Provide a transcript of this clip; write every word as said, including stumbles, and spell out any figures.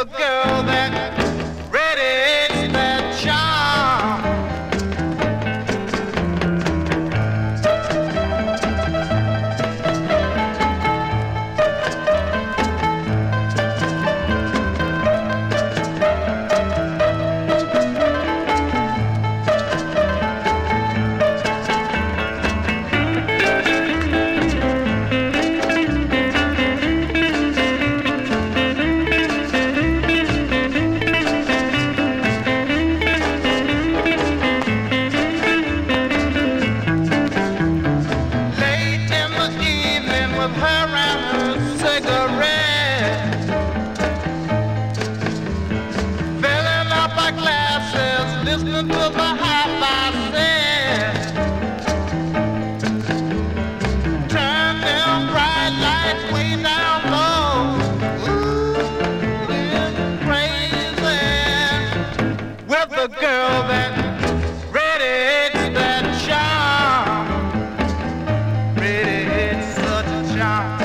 a girl that radiates that charm. Listening to the hi-fi set, turn them bright lights way down low. Ooh, it's crazy with the girl that radiates that charm, radiates such a charm.